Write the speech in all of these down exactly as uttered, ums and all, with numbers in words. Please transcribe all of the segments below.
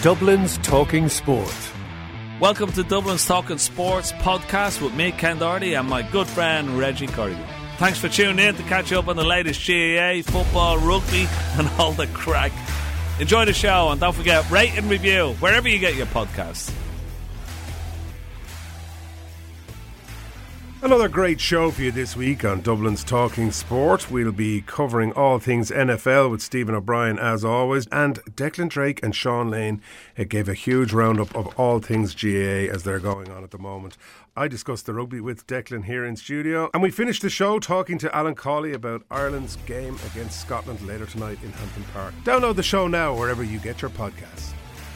Dublin's Talking Sport. Welcome to Dublin's Talking Sports podcast with me, Ken Doherty, and my good friend Reggie Corrigan. Thanks for tuning in to catch up on the latest G A A, football, rugby and all the crack. Enjoy the show and don't forget, rate and review wherever you get your podcasts. Another great show for you this week on Dublin's Talking Sport. We'll be covering all things N F L with Stephen O'Brien as always, and Declan Drake and Sean Lane uh, gave a huge roundup of all things G A A as they're going on at the moment. I discussed the rugby with Declan here in studio, and we finished the show talking to Alan Cawley about Ireland's game against Scotland later tonight in Hampton Park. Download the show now wherever you get your podcasts.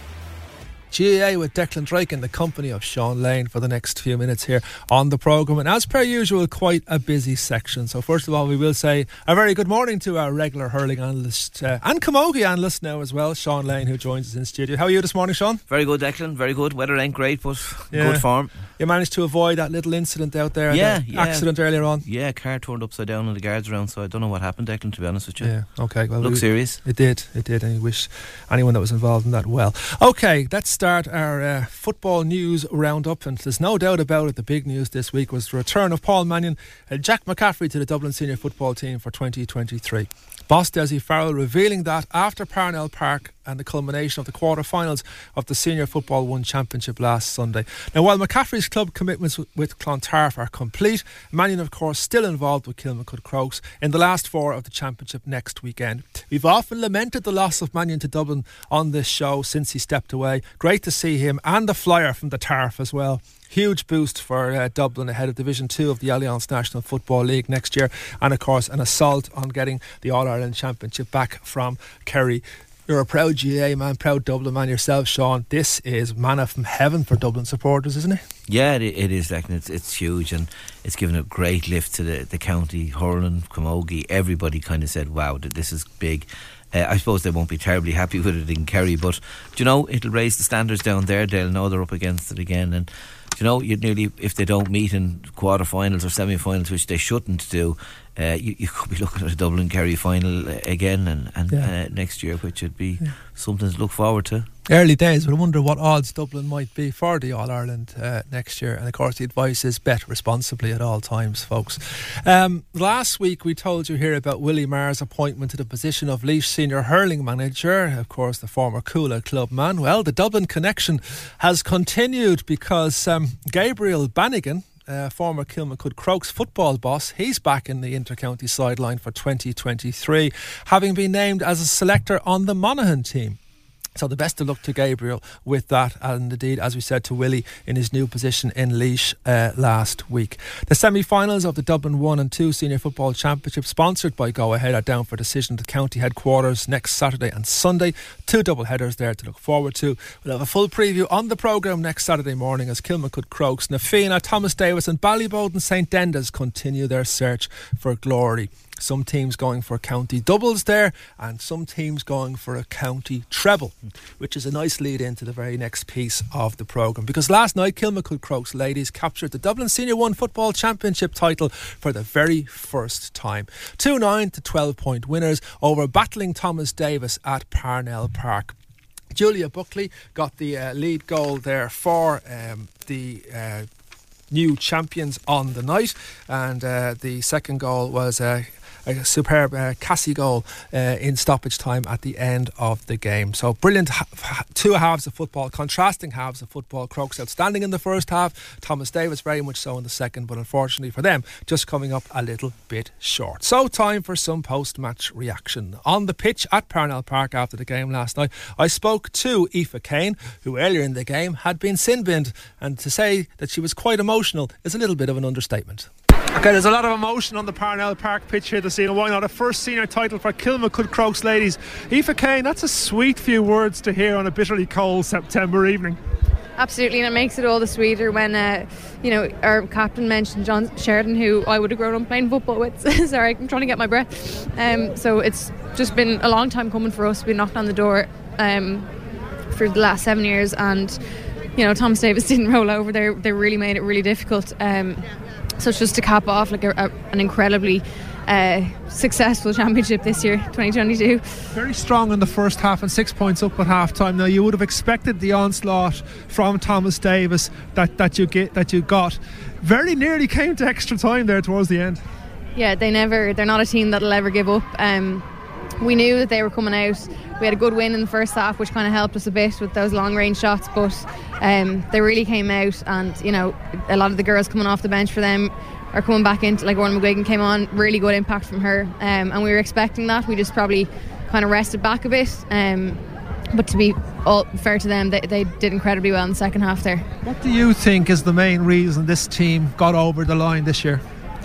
G A A with Declan Drake in the company of Sean Lane for the next few minutes here on the programme, and as per usual, quite a busy section. So first of all, we will say a very good morning to our regular hurling analyst uh, and camogie analyst now as well, Sean Lane, who joins us in studio. How are you this morning, Sean? Very good, Declan, very good. Weather ain't great, but yeah. good form. You managed to avoid that little incident out there, yeah, the yeah. accident earlier on. Yeah, car turned upside down and the guards around, so I don't know what happened, Declan, to be honest with you. Yeah, okay. Well, Looked we, serious. It did, it did, and I wish anyone that was involved in that well. Okay, let's start our uh, football news roundup, and there's no doubt about it, the big news this week was the return of Paul Mannion and Jack McCaffrey to the Dublin senior football team for twenty twenty-three. Boss Dessie Farrell revealing that after Parnell Park and the culmination of the quarter-finals of the Senior Football One Championship last Sunday. Now, while McCaffrey's club commitments with Clontarf are complete, Mannion, of course, still involved with Kilmacud Crokes in the last four of the championship next weekend. We've often lamented the loss of Mannion to Dublin on this show since he stepped away. Great to see him and the flyer from the Tarf as well. Huge boost for uh, Dublin ahead of Division two of the Allianz National Football League next year, and of course an assault on getting the All-Ireland Championship back from Kerry. You're a proud G A A man, proud Dublin man yourself, Sean. This is manna from heaven for Dublin supporters, isn't it? Yeah, it, it is, Declan. It's, it's huge, and it's given a great lift to the, the county, hurling, camogie. Everybody kind of said, wow, this is big. Uh, I suppose they won't be terribly happy with it in Kerry, but do you know, it'll raise the standards down there. They'll know they're up against it again, and you know, you'd nearly, if they don't meet in quarter-finals or semi-finals, which they shouldn't do, uh, you, you could be looking at a Dublin-Kerry final again and, and yeah. uh, next year, which would be yeah. something to look forward to. Early days, but I wonder what odds Dublin might be for the All-Ireland uh, next year. And of course the advice is bet responsibly at all times, folks. Um, last week we told you here about Willie Marr's appointment to the position of Laois senior hurling manager, of course the former Coola club man. Well, the Dublin connection has continued because um, Gabriel Bannigan, Uh, former Kilmacud Crokes football boss, he's back in the inter-county sideline for twenty twenty-three, having been named as a selector on the Monaghan team. So the best of luck to Gabriel with that, and indeed, as we said, to Willie in his new position in Laois uh, last week. The semi-finals of the Dublin one and two Senior Football Championship, sponsored by Go Ahead, are down for decision at the county headquarters next Saturday and Sunday. Two double headers there to look forward to. We'll have a full preview on the programme next Saturday morning as Kilmacud Crokes, Na Fianna, Thomas Davis and Ballyboden St Dendas continue their search for glory. Some teams going for county doubles there, and some teams going for a county treble, which is a nice lead into the very next piece of the programme. Because last night, Kilmacud Crokes ladies captured the Dublin Senior one Football Championship title for the very first time. two nine to twelve point winners over battling Thomas Davis at Parnell Park. Julia Buckley got the uh, lead goal there for um, the uh, new champions on the night, and uh, the second goal was uh, a superb uh, Cassie goal uh, in stoppage time at the end of the game. So brilliant ha- two halves of football, contrasting halves of football. Crokes outstanding in the first half, Thomas Davis very much so in the second, but unfortunately for them, just coming up a little bit short. So time for some post-match reaction. On the pitch at Parnell Park after the game last night, I spoke to Aoife Kane, who earlier in the game had been sin-binned, and to say that she was quite emotional is a little bit of an understatement. Okay, there's a lot of emotion on the Parnell Park pitch here this evening. Why not? A first senior title for Kilmacud Crokes ladies. Aoife Kane, that's a sweet few words to hear on a bitterly cold September evening. Absolutely, and it makes it all the sweeter when uh, you know, our captain mentioned John Sheridan, who I would have grown up playing football with. Sorry, I'm trying to get my breath. Um, so it's just been a long time coming for us. We knocked on the door um, for the last seven years, and you know, Thomas Davis didn't roll over. They they really made it really difficult. Um, So it's just to cap off like a, a, an incredibly uh, successful championship this year, twenty twenty-two. Very strong in the first half and six points up at half time. Now you would have expected the onslaught from Thomas Davis that, that you get that you got. Very nearly came to extra time there towards the end. Yeah, they never they're not a team that'll ever give up. Um, we knew that they were coming out. We had a good win in the first half, which kind of helped us a bit with those long range shots, but um, they really came out, and you know, a lot of the girls coming off the bench for them are coming back into, like Orla McGuigan came on, really good impact from her, um, and we were expecting that. We just probably kind of rested back a bit, um, but to be all fair to them, they, they did incredibly well in the second half there. What do you think is the main reason this team got over the line this year?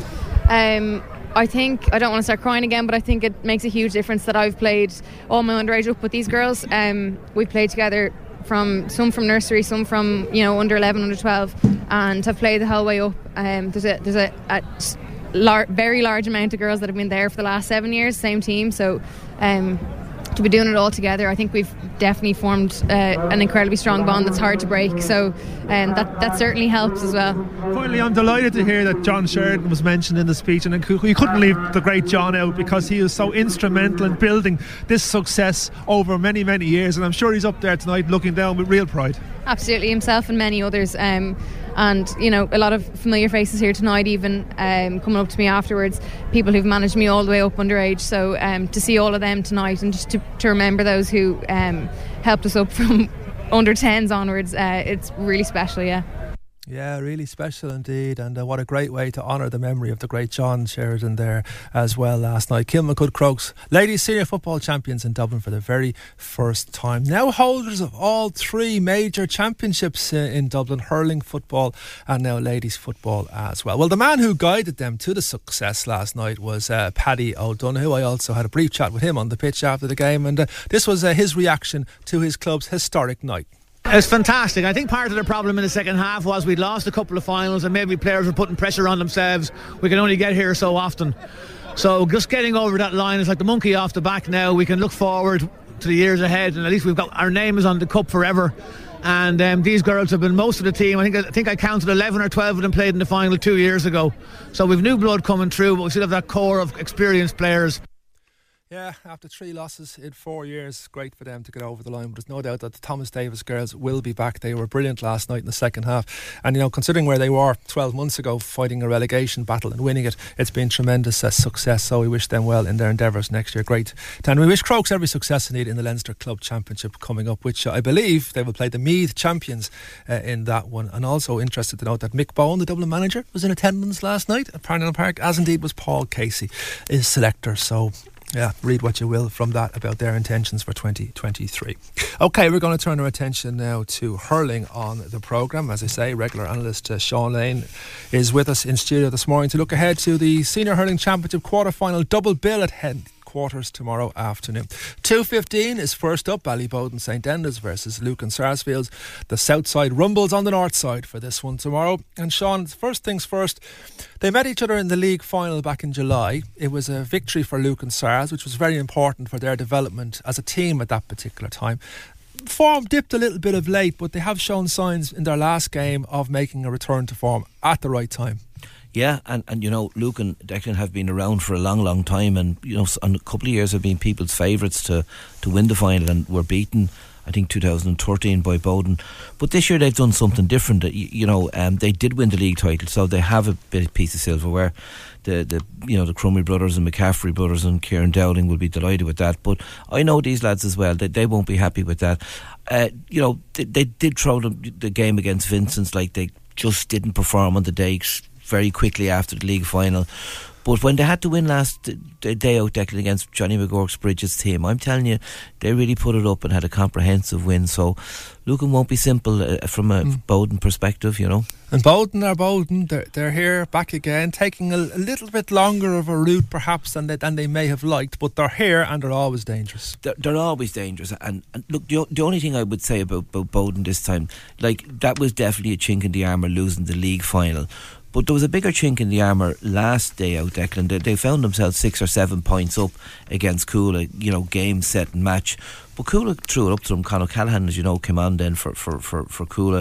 Um, I think, I don't want to start crying again, but I think it makes a huge difference that I've played all my underage up with these girls. Um, we've played together, from some from nursery, some from, you know, under eleven, under twelve, and have played the whole way up. Um, there's a there's a, a lar- very large amount of girls that have been there for the last seven years, same team. So um, to be doing it all together, I think we've definitely formed uh, an incredibly strong bond that's hard to break. So um, that that certainly helps as well. Finally, I'm delighted to hear that John Sheridan was mentioned in the speech, and you couldn't leave the great John out, because he was so instrumental in building this success over many many years, and I'm sure he's up there tonight looking down with real pride. Absolutely, himself and many others. Um, and you know, a lot of familiar faces here tonight, even um, coming up to me afterwards, people who've managed me all the way up underage. So um, to see all of them tonight, and just to, to remember those who um, helped us up from under tens onwards, uh, it's really special. Yeah. Yeah, really special indeed, and uh, what a great way to honour the memory of the great John Sheridan there as well last night. Kilmacud Crokes, ladies senior football champions in Dublin for the very first time. Now holders of all three major championships uh, in Dublin, hurling, football and now ladies football as well. Well, the man who guided them to the success last night was uh, Paddy O'Donoghue. I also had a brief chat with him on the pitch after the game, and uh, this was uh, his reaction to his club's historic night. It's fantastic. I think part of the problem in the second half was we'd lost a couple of finals, and maybe players were putting pressure on themselves. We can only get here so often. So just getting over that line is like the monkey off the back now. We can look forward to the years ahead, and at least we've got our name is on the cup forever. And um, these girls have been most of the team. I think I think I counted eleven or twelve of them played in the final two years ago. So we've new blood coming through, but we still have that core of experienced players. Yeah, after three losses in four years, great for them to get over the line. But there's no doubt that the Thomas Davis girls will be back. They were brilliant last night in the second half. And, you know, considering where they were twelve months ago, fighting a relegation battle and winning it, it's been tremendous uh, success. So we wish them well in their endeavours next year. Great. And we wish Crokes every success indeed in the Leinster Club Championship coming up, which uh, I believe they will play the Meath champions uh, in that one. And also interested to note that Mick Bowen, the Dublin manager, was in attendance last night at Parnell Park, as indeed was Paul Casey, his selector. So yeah, read what you will from that about their intentions for twenty twenty-three. OK, we're going to turn our attention now to hurling on the programme. As I say, regular analyst uh, Sean Lane is with us in studio this morning to look ahead to the Senior Hurling Championship quarter-final double bill at head quarters tomorrow afternoon. two fifteen is first up, Ballybowden St Enda's versus Lucan Sarsfields. The south side rumbles on the north side for this one tomorrow. And Sean, first things first, they met each other in the league final back in July. It was a victory for Lucan Sars, which was very important for their development as a team at that particular time. Form dipped a little bit of late, but they have shown signs in their last game of making a return to form at the right time. Yeah, and, and you know, Luke and Declan have been around for a long, long time, and you know, and a couple of years have been people's favourites to, to win the final, and were beaten, I think, two thousand thirteen by Bowden. But this year they've done something different. You, you know, um, they did win the league title, so they have a bit piece of silverware. The the you know the Crummy brothers and McCaffrey brothers and Kieran Dowling will be delighted with that. But I know these lads as well; they they won't be happy with that. Uh, you know, they, they did throw the, the game against Vincent's, like they just didn't perform on the day very quickly after the league final. But when they had to win last day out, Declan, against Johnny McGurk's Bridges team, I'm telling you, they really put it up and had a comprehensive win. So Lucan won't be simple uh, from a mm. Bowden perspective, you know. And Bowden are Bowden. They're, they're here, back again, taking a, a little bit longer of a route perhaps than they, than they may have liked, but they're here and they're always dangerous. They're, they're always dangerous. And, and look, the, the only thing I would say about, about Bowden this time, like, that was definitely a chink in the armour, losing the league final. But there was a bigger chink in the armour last day out, Declan. They, they found themselves six or seven points up against Coola, you know, game, set and match. But Coola threw it up to them. Conor Callahan, as you know, came on then for, for, for, for Coola.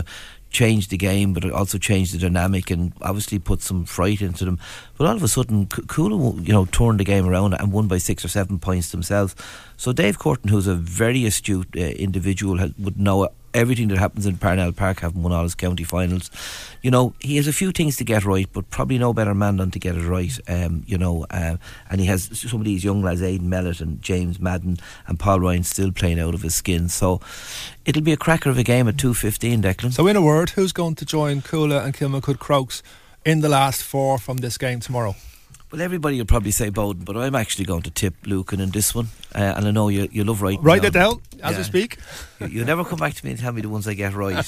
changed the game, but it also changed the dynamic and obviously put some fright into them. But all of a sudden, Coola, you know, turned the game around and won by six or seven points themselves. So Dave Curtin, who's a very astute uh, individual, has, would know everything that happens in Parnell Park, having won all his county finals. You know, he has a few things to get right, but probably no better man than to get it right. Um, you know, uh, and he has some of these young lads, Aidan Mellett and James Madden and Paul Ryan, still playing out of his skin. So it'll be a cracker of a game at two fifteen, Declan. So in a word, who's going to join Coola and Kilmacud Crokes in the last four from this game tomorrow? Well, everybody will probably say Bowden, but I'm actually going to tip Lucan in this one. Uh, and I know you you love writing Write down. it down as yeah. we speak. You, you never come back to me and tell me the ones I get right.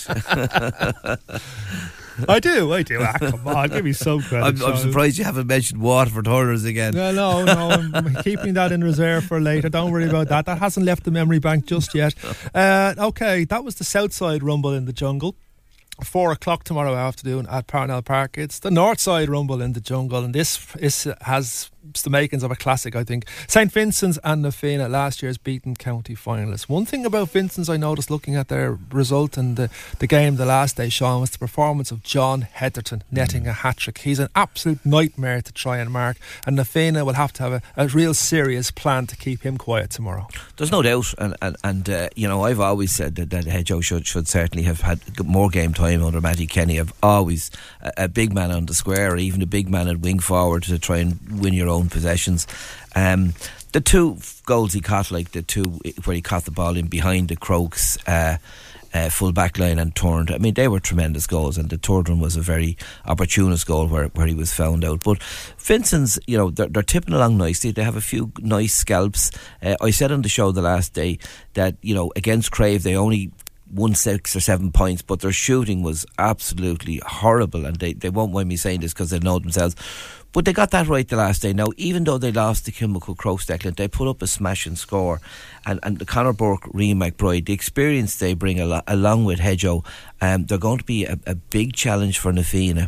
I do, I do. Ah, come on, give me some credit. I'm, I'm surprised you haven't mentioned Waterford Hurlers again. No, no, no. I'm keeping that in reserve for later. Don't worry about that. That hasn't left the memory bank just yet. Uh, okay, that was the Southside Rumble in the Jungle. Four o'clock tomorrow afternoon at Parnell Park. It's the Northside Rumble in the Jungle, and this is, has the makings of a classic, I think. Saint Vincent's and Na Fianna, last year's beaten county finalists. One thing about Vincent's I noticed looking at their result in the, the game the last day, Sean, was the performance of John Heatherton netting a hat-trick. He's an absolute nightmare to try and mark, and Na Fianna will have to have a, a real serious plan to keep him quiet tomorrow. There's no doubt, and, and, and uh, you know, I've always said that, that Hedgehoe should, should certainly have had more game time under Matty Kenny. I've always a, a big man on the square, or even a big man at wing forward to try and win your own possessions. Um, the two goals he caught, like the two where he caught the ball in behind the Crokes uh, uh, full back line and turned, I mean, they were tremendous goals, and the third one was a very opportunist goal where, where he was found out. But Vincent's, you know, they're, they're tipping along nicely. They have a few nice scalps. uh, I said on the show the last day that, you know, against Crave they only won six or seven points, but their shooting was absolutely horrible, and they, they won't mind me saying this because they know themselves, but they got that right the last day. Now, even though they lost to Kilmacud Crokes, Declan, they put up a smashing score, and, and the Conor Burke, Rian McBride, the experience they bring al- along with Hedgehoe, um, they're going to be a, a big challenge for Na Fianna.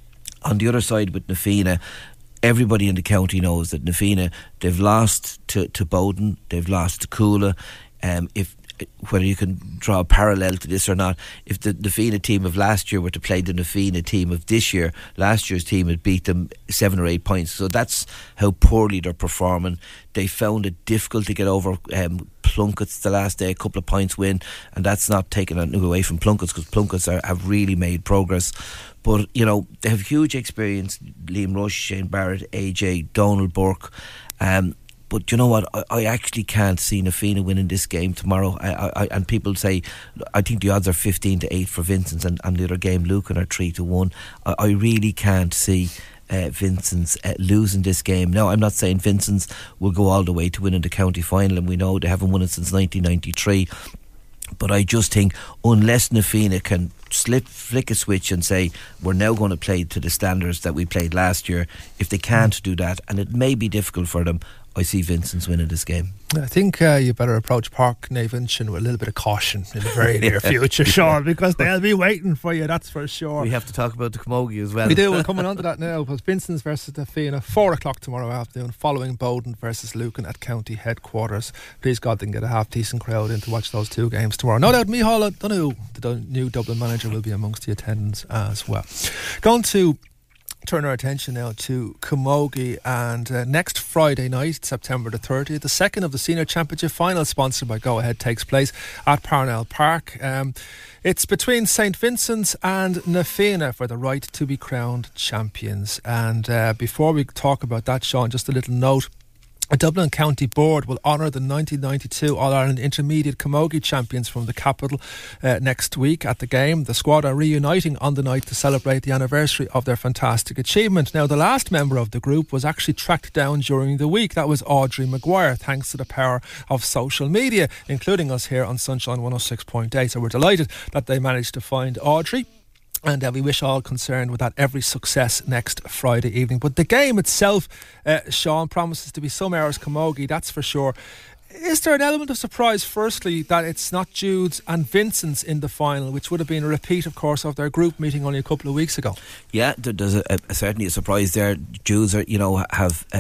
On the other side with Na Fianna, everybody in the county knows that Na Fianna, they've lost to, to Bowden, they've lost to Coola. Um, if whether you can draw a parallel to this or not, if the Na Fianna team of last year were to play the Na Fianna team of this year, last year's team had beat them seven or eight points. So that's how poorly they're performing. They found it difficult to get over um, Plunkett's the last day, a couple of points win, and that's not taking anything away from Plunkett's, because Plunkett's are, have really made progress. But, you know, they have huge experience. Liam Rush, Shane Barrett, A J, Donald Burke. Um, But you know what? I, I actually can't see Na Fianna winning this game tomorrow. I, I, and people say, I think the odds are fifteen to eight for Vincent's, and, and the other game, Lucan, are three to one. I, I really can't see uh, Vincent's uh, losing this game. Now, I'm not saying Vincent's will go all the way to winning the county final, and we know they haven't won it since nineteen ninety-three. But I just think unless Na Fianna can slip, flick a switch and say we're now going to play to the standards that we played last year, if they can't do that, and it may be difficult for them, I see Vincent's winning this game. I think uh, you better approach Park Navinchin with a little bit of caution in the very near future, Sean, because they'll be waiting for you, that's for sure. We have to talk about the Camogie as well. We do, we're coming on to that now, because Vincent's versus Na Fianna, four o'clock tomorrow afternoon, following Bowden versus Lucan at county headquarters. Please God they can get a half decent crowd in to watch those two games tomorrow. No doubt Micheál Donoghue, the new Dublin manager, will be amongst the attendants as well. Going to turn our attention now to Camogie, and uh, next Friday night, September the thirtieth, the second of the Senior Championship final, sponsored by Go Ahead, takes place at Parnell Park. Um, it's between Saint Vincent's and Na Fianna for the right to be crowned champions. And uh, before we talk about that, Sean, just a little note. A Dublin County Board will honour the nineteen ninety-two All-Ireland Intermediate Camogie champions from the capital uh, next week at the game. The squad are reuniting on the night to celebrate the anniversary of their fantastic achievement. Now, the last member of the group was actually tracked down during the week. That was Audrey Maguire, thanks to the power of social media, including us here on Sunshine one oh six point eight. So we're delighted that they managed to find Audrey. And uh, we wish all concerned with that every success next Friday evening. But the game itself, uh, Sean, promises to be some hours Camogie, that's for sure. Is there an element of surprise, firstly, that it's not Jude's and Vincent's in the final, which would have been a repeat, of course, of their group meeting only a couple of weeks ago? Yeah, there's a, a, certainly a surprise there. Jude's, are, you know, have... Uh,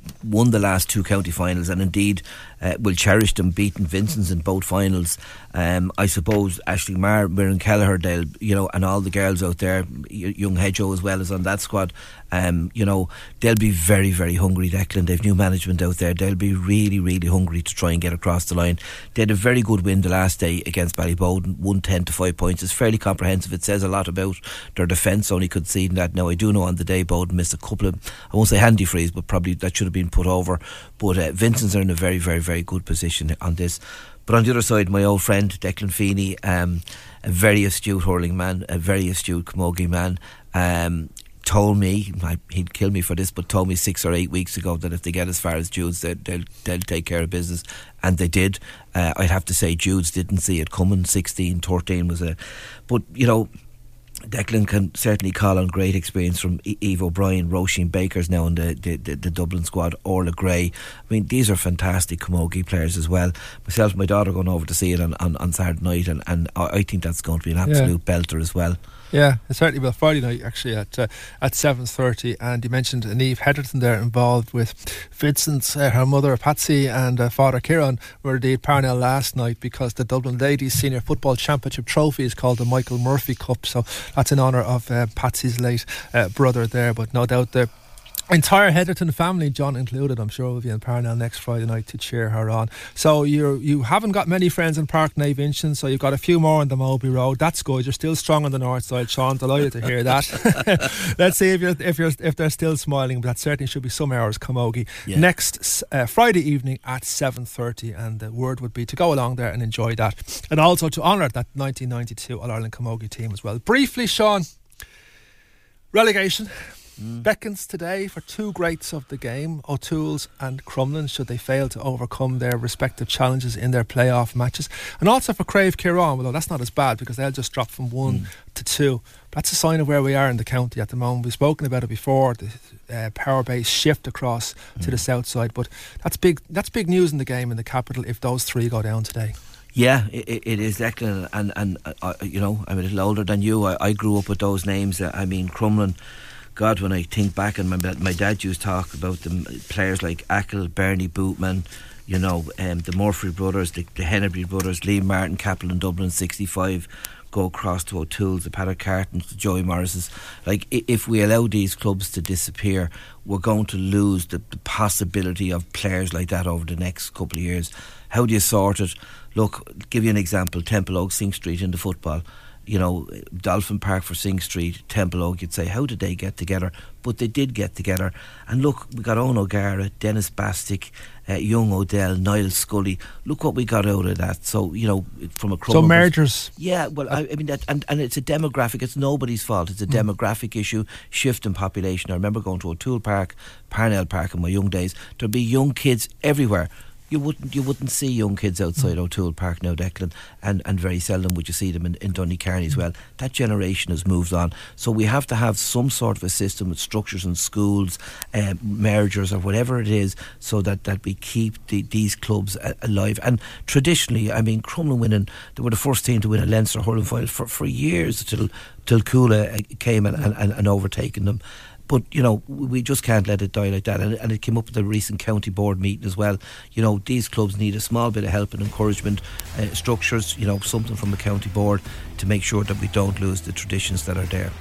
won the last two county finals, and indeed uh, will cherish them, beating Vincent's in both finals. Um, I suppose Ashley Marr, Mirren Kelleher, they'll, you know, and all the girls out there, young Hedgehoe as well as on that squad, um, you know, they'll be very, very hungry, Declan. They've new management out there. They'll be really, really hungry to try and get across the line. They had a very good win the last day against Ballybowden, one ten to five points. It's fairly comprehensive. It says a lot about their defence, only conceding that. Now, I do know on the day Bowden missed a couple of, I won't say handy frees, but probably that should have been put over. But uh, Vincent's are in a very, very, very good position on this. But on the other side, my old friend Declan Feeney, um, a very astute hurling man, a very astute camogie man, um, told me, he'd kill me for this, but told me six or eight weeks ago that if they get as far as Jude's, they'll, they'll, they'll take care of business. And they did. Uh, I'd have to say Jude's didn't see it coming. sixteen, thirteen was a... But, you know, Declan can certainly call on great experience from Eve O'Brien, Roisin Baker's now in the, the, the, the Dublin squad, Orla Gray. I mean, these are fantastic camogie players as well. Myself and my daughter are going over to see it on, on, on Saturday night, and, and I think that's going to be an absolute yeah. belter as well. Yeah, it certainly will. Friday night actually at uh, at seven thirty, and you mentioned Niamh Heatherton there involved with Vincent, uh, her mother Patsy and uh, father Kieran were indeed Parnell last night, because the Dublin Ladies Senior Football Championship trophy is called the Michael Murphy Cup, so that's in honour of uh, Patsy's late uh, brother there. But no doubt the entire Heatherton family, John included, I'm sure will be in Parnell next Friday night to cheer her on. So you you haven't got many friends in Park Navintion, so you've got a few more on the Moby Road. That's good. You're still strong on the north side, Sean. Delighted to hear that. Let's see if you're if you're if they're still smiling. But that certainly should be some hours camogie yeah. next uh, Friday evening at seven thirty, and the word would be to go along there and enjoy that, and also to honour that nineteen ninety-two All Ireland camogie team as well. Briefly, Sean, relegation. Mm. Beckons today for two greats of the game, O'Toole's and Crumlin, should they fail to overcome their respective challenges in their playoff matches, and also for Crave Kieran, although that's not as bad because they'll just drop from one mm. to two. But that's a sign of where we are in the county at the moment. We've spoken about it before, the uh, power base shift across mm. to the south side, but that's big that's big news in the game in the capital if those three go down today. Yeah, it, it is, Declan, and, and uh, you know, I'm a little older than you. I, I grew up with those names. uh, I mean, Crumlin, God, when I think back, and my, my dad used to talk about them, players like Ackle, Bernie Bootman, you know, um, the Murphy brothers, the, the Hennebrey brothers, Liam Martin, Capel in Dublin sixty-five, go across to O'Toole's, the Paddock Cartons, the Joey Morris's. Like, if we allow these clubs to disappear, we're going to lose the, the possibility of players like that over the next couple of years. How do you sort it? Look, give you an example, Temple Oak, Sing Street in the football. You know, Dolphin Park for Sing Street, Temple Oak, you'd say, how did they get together? But they did get together. And look, we got Owen O'Gara, Dennis Bastick, uh, Young Odell, Niall Scully. Look what we got out of that. So, you know, from a So mergers. Yeah, well, I, I mean, that, and, and it's a demographic, it's nobody's fault. It's a mm. demographic issue, shift in population. I remember going to O'Toole Park, Parnell Park in my young days. There'd be young kids everywhere. You wouldn't you wouldn't see young kids outside mm. O'Toole Park now, Declan, and, and very seldom would you see them in, in Donecarney as well. That generation has moved on. So we have to have some sort of a system with structures in schools, uh, mergers or whatever it is, so that, that we keep the, these clubs uh, alive. And traditionally, I mean, Crumlin winning, they were the first team to win a Leinster hurling final for, for years till, till Coola came and, and, and, and overtaken them. But, you know, we just can't let it die like that. And, and it came up at the recent county board meeting as well. You know, these clubs need a small bit of help and encouragement, uh, structures, you know, something from the county board to make sure that we don't lose the traditions that are there.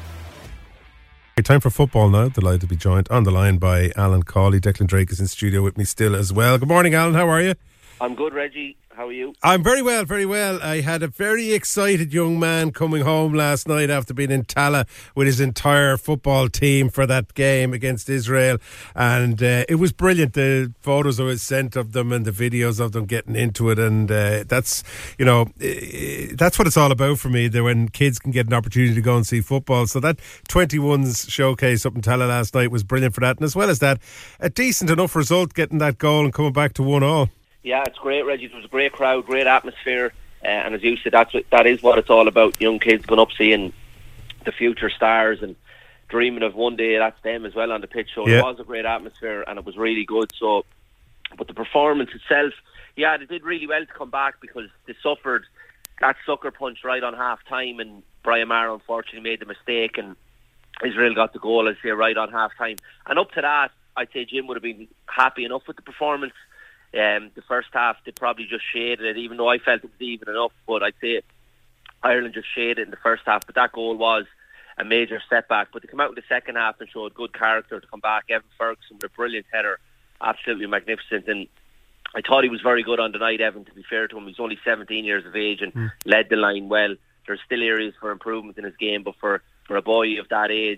Time for football now. Delighted to be joined on the line by Alan Cawley. Declan Drake is in studio with me still as well. Good morning, Alan. How are you? I'm good, Reggie. How are you? I'm very well, very well. I had a very excited young man coming home last night after being in Tala with his entire football team for that game against Israel, and uh, it was brilliant. The photos I was sent of them and the videos of them getting into it, and uh, that's, you know, that's what it's all about for me, that when kids can get an opportunity to go and see football. So that twenty-ones showcase up in Tala last night was brilliant for that, and as well as that, a decent enough result, getting that goal and coming back to one all. Yeah, it's great, Reggie. It was a great crowd, great atmosphere, uh, and as you said, that's what, that is what it's all about. Young kids going up seeing the future stars and dreaming of one day that's them as well on the pitch. So yeah. It was a great atmosphere and it was really good. So, but the performance itself, yeah, they did really well to come back because they suffered that sucker punch right on half time, and Brian Maher unfortunately made the mistake, and Israel got the goal, I'd say, right on half time. And up to that, I'd say Jim would have been happy enough with the performance. Um, the first half, they probably just shaded it, even though I felt it was even enough. But I'd say Ireland just shaded it in the first half. But that goal was a major setback. But they come out in the second half and showed good character to come back. Evan Ferguson with a brilliant header, absolutely magnificent. And I thought he was very good on the night, Evan, to be fair to him. He's only seventeen years of age and mm. led the line well. There's still areas for improvement in his game, but for, for a boy of that age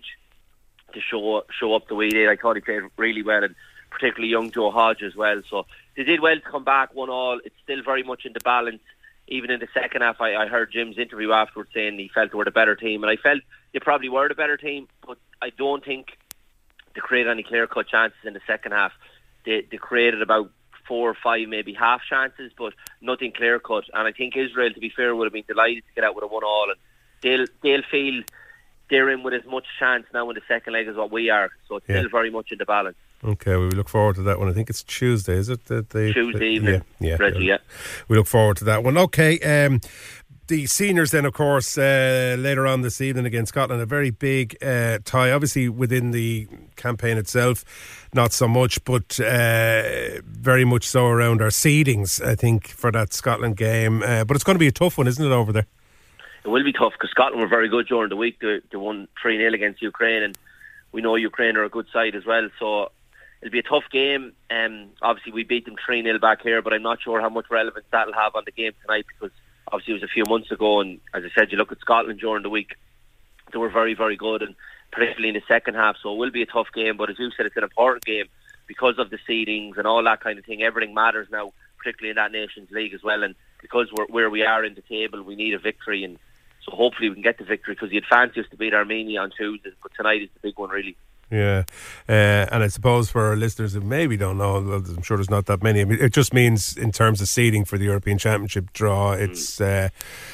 to show show up the way he did, I thought he played really well, and particularly young Joe Hodge as well. So they did well to come back one all. It's still very much in the balance. Even in the second half, I, I heard Jim's interview afterwards saying he felt they were the better team, and I felt they probably were the better team, but I don't think they created any clear-cut chances in the second half. They, they created about four or five, maybe half chances, but nothing clear-cut. And I think Israel, to be fair, would have been delighted to get out with a one-all, and they'll, they'll feel they're in with as much chance now in the second leg as what we are, so it's yeah. still very much in the balance. Okay, we look forward to that one. I think it's Tuesday, is it? That they, Tuesday evening, yeah, yeah, Reggie, yeah. We look forward to that one. Okay, um, the seniors then, of course, uh, later on this evening against Scotland, a very big uh, tie, obviously within the campaign itself, not so much, but uh, very much so around our seedings, I think, for that Scotland game. Uh, but it's going to be a tough one, isn't it, over there? It will be tough, because Scotland were very good during the week. They, they won three nil against Ukraine, and we know Ukraine are a good side as well, so it'll be a tough game. Um, obviously, we beat them three nil back here, but I'm not sure how much relevance that'll have on the game tonight, because obviously it was a few months ago, and as I said, you look at Scotland during the week, they were very, very good, and particularly in the second half, so it will be a tough game. But as you said, it's an important game because of the seedings and all that kind of thing. Everything matters now, particularly in that Nations League as well, and because we're where we are in the table, we need a victory, and so hopefully we can get the victory, because you'd fancy us to beat Armenia on Tuesday, but tonight is the big one, really. Yeah, uh, and I suppose for our listeners who maybe don't know, I'm sure there's not that many. I mean, it just means in terms of seeding for the European Championship draw, it's mm. uh,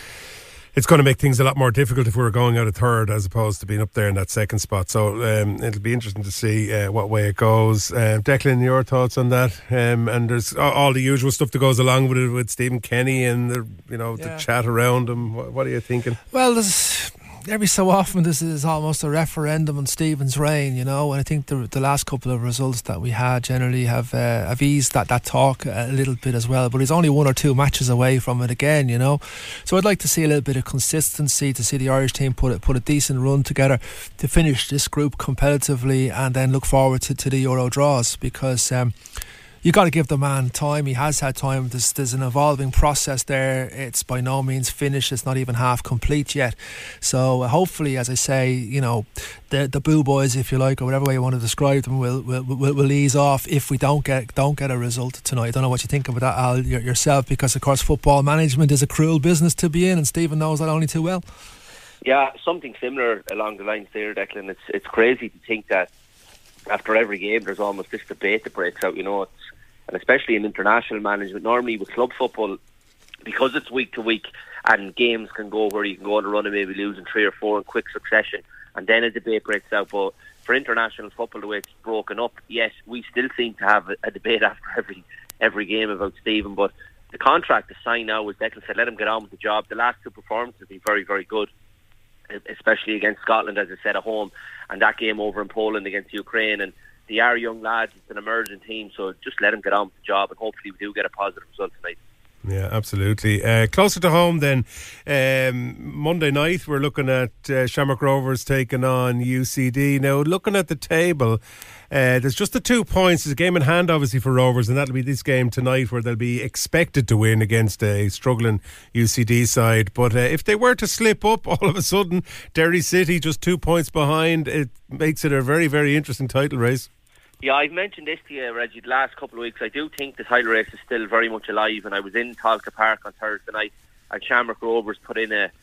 it's going to make things a lot more difficult if we were going out of third as opposed to being up there in that second spot. So um, it'll be interesting to see uh, what way it goes. Uh, Declan, your thoughts on that? Um, and there's all the usual stuff that goes along with it, with Stephen Kenny and the, you know, yeah. the chat around him. What, what are you thinking? Well, there's every so often this is almost a referendum on Stephen's reign, you know, and I think the the last couple of results that we had generally have uh, have eased that, that talk a little bit as well, but he's only one or two matches away from it again, you know, so I'd like to see a little bit of consistency, to see the Irish team put a, put a decent run together to finish this group competitively and then look forward to, to the Euro draws, because um, you got to give the man time. He has had time. There's, there's an evolving process there. It's by no means finished. It's not even half complete yet. So uh, hopefully, as I say, you know, the the boo boys, if you like, or whatever way you want to describe them, will will, will, will ease off if we don't get don't get a result tonight. I don't know what you think about that, Al, yourself, because of course football management is a cruel business to be in, and Stephen knows that only too well. Yeah, something similar along the lines there, Declan. It's it's crazy to think that after every game there's almost this debate that breaks out, you know, it's, and especially in international management. Normally with club football, because it's week to week and games can go where you can go on a run and maybe losing three or four in quick succession, and then a debate breaks out. But for international football, the way it's broken up, yes, we still seem to have a, a debate after every every game about Stephen. But the contract to sign now, as Declan said, let him get on with the job. The last two performances have been very, very good, especially against Scotland, as I said, at home, and that game over in Poland against Ukraine. And they are young lads, it's an emerging team, so just let them get on with the job, and hopefully we do get a positive result tonight. Yeah, absolutely. Uh, closer to home then, um, Monday night we're looking at uh, Shamrock Rovers taking on U C D. Now, looking at the table, uh, there's just the two points. There's a game in hand obviously for Rovers, and that'll be this game tonight where they'll be expected to win against a struggling U C D side. But uh, if they were to slip up all of a sudden, Derry City just two points behind, it makes it a very, very interesting title race. Yeah, I've mentioned this to you, Reggie, the last couple of weeks. I do think the title race is still very much alive, and I was in Tolka Park on Thursday night, and Shamrock Rovers put in a,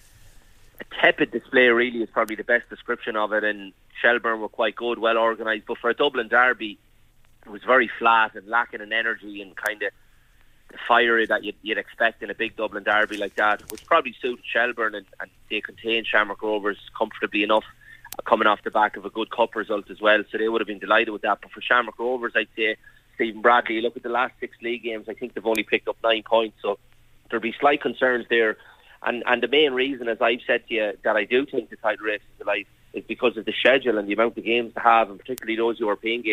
a tepid display, really, is probably the best description of it, and Shelbourne were quite good, well organised, but for a Dublin derby, it was very flat and lacking in energy and kind of the fire that you'd, you'd expect in a big Dublin derby like that, which probably suited Shelbourne, and, and they contained Shamrock Rovers comfortably enough, coming off the back of a good cup result as well, so they would have been delighted with that. But for Shamrock Rovers, I'd say Stephen Bradley, you look at the last six league games, I think they've only picked up nine points, so there'll be slight concerns there. And and the main reason, as I've said to you, that I do think the title race is alive is because of the schedule and the amount of games to have, and particularly those European games.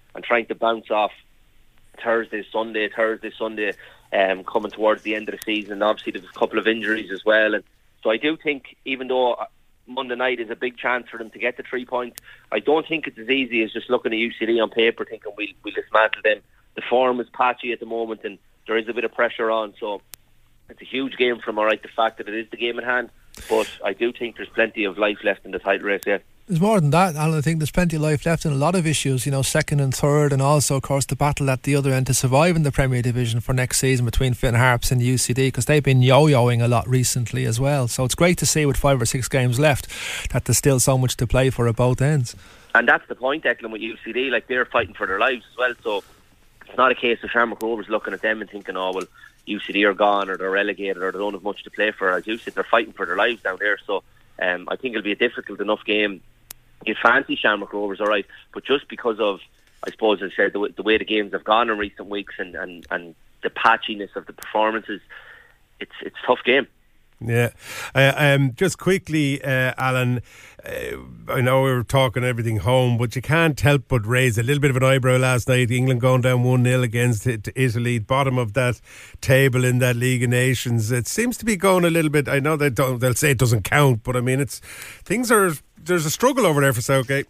and trying to bounce off Thursday, Sunday, Thursday, Sunday, um, coming towards the end of the season. And obviously there's a couple of injuries as well. And so I do think, even though Monday night is a big chance for them to get the three points, I don't think it's as easy as just looking at U C D on paper thinking we'll, we'll dismantle them. The form is patchy at the moment and there is a bit of pressure on, so it's a huge game for them, all right, the fact that it is the game in hand, but I do think there's plenty of life left in the title race yet. There's more than that, Alan. I think there's plenty of life left in a lot of issues, you know, second and third, and also, of course, the battle at the other end to survive in the Premier Division for next season between Finn Harps and U C D, because they've been yo-yoing a lot recently as well. So it's great to see with five or six games left that there's still so much to play for at both ends. And that's the point, Declan, with U C D. Like, they're fighting for their lives as well, so it's not a case of Shamrock Rovers looking at them and thinking, oh, well, U C D are gone or they're relegated or they don't have much to play for. As you said, they're fighting for their lives down there, so um, I think it'll be a difficult enough game. You'd fancy Shamrock Rovers, all right, but just because of, I suppose, as I said, the way the, way the games have gone in recent weeks and, and, and the patchiness of the performances, it's it's a tough game. Yeah. Uh, um, just quickly, uh, Alan, uh, I know we were talking everything home, but you can't help but raise a little bit of an eyebrow last night. England going down one nil against Italy, bottom of that table in that League of Nations. It seems to be going a little bit, I know they don't, they'll say it doesn't count, but I mean, it's things are, there's a struggle over there for Southgate.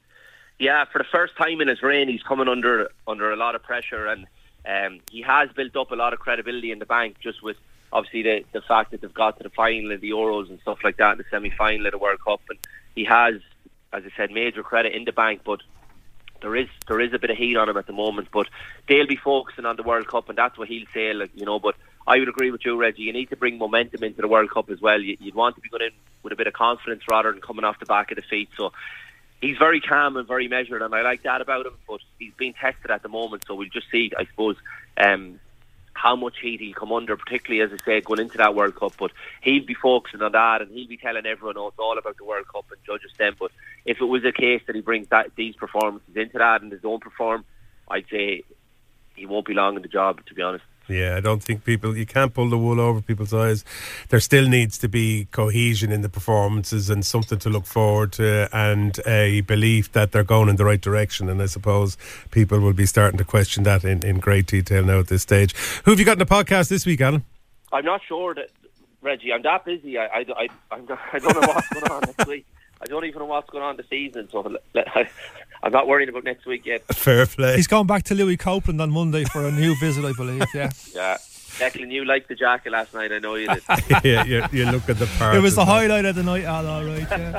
Yeah, for the first time in his reign, he's coming under under a lot of pressure, and um, he has built up a lot of credibility in the bank just with obviously the, the fact that they've got to the final of the Euros and stuff like that, in the semi-final of the World Cup, and he has, as I said, major credit in the bank, but there is there is a bit of heat on him at the moment, but they'll be focusing on the World Cup, and that's what he'll say, like, you know. But I would agree with you, Reggie, you need to bring momentum into the World Cup as well. You, you'd want to be going in with a bit of confidence rather than coming off the back of defeat, so he's very calm and very measured, and I like that about him, but he's being tested at the moment, so we'll just see, I suppose, um, how much heat he'll come under, particularly, as I said, going into that World Cup. But he'll be focusing on that, and he'll be telling everyone, oh, it's all about the World Cup and judges them. But if it was a case that he brings that, these performances into that and they don't perform, I'd say he won't be long in the job, to be honest. Yeah, I don't think people, you can't pull the wool over people's eyes. There still needs to be cohesion in the performances and something to look forward to, and a belief that they're going in the right direction. And I suppose people will be starting to question that in, in great detail now at this stage. Who have you got in the podcast this week, Alan? I'm not sure, that, Reggie. I'm that busy. I, I, I, I'm not, I don't know what's going on next week. I don't even know what's going on this season, so I, I'm not worried about next week yet. Fair play. He's going back to Louis Copeland on Monday for a new visit, I believe. Yeah. Yeah. Declan, you liked the jacket last night. I know you did. Yeah, you, you look at the part. It was the highlight of the night, Al, all right. Yeah.